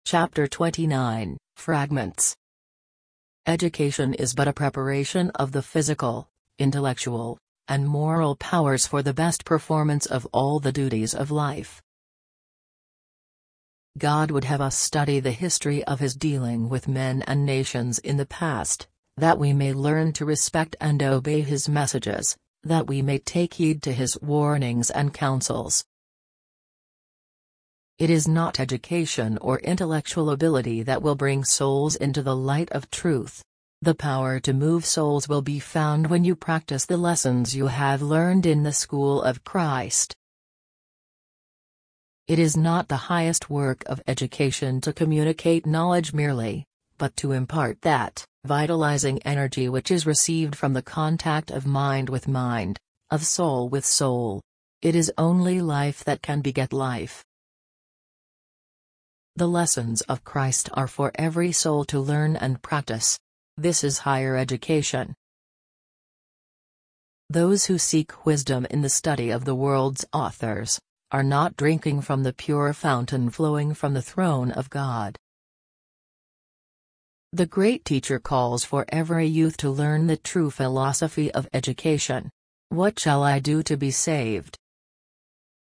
Chapter 29, Fragments. Education is but a preparation of the physical, intellectual, and moral powers for the best performance of all the duties of life. God would have us study the history of His dealing with men and nations in the past, that we may learn to respect and obey His messages, that we may take heed to His warnings and counsels. It is not education or intellectual ability that will bring souls into the light of truth. The power to move souls will be found when you practice the lessons you have learned in the school of Christ. It is not the highest work of education to communicate knowledge merely, but to impart that vitalizing energy which is received from the contact of mind with mind, of soul with soul. It is only life that can beget life. The lessons of Christ are for every soul to learn and practice. This is higher education. Those who seek wisdom in the study of the world's authors are not drinking from the pure fountain flowing from the throne of God. The great teacher calls for every youth to learn the true philosophy of education. What shall I do to be saved?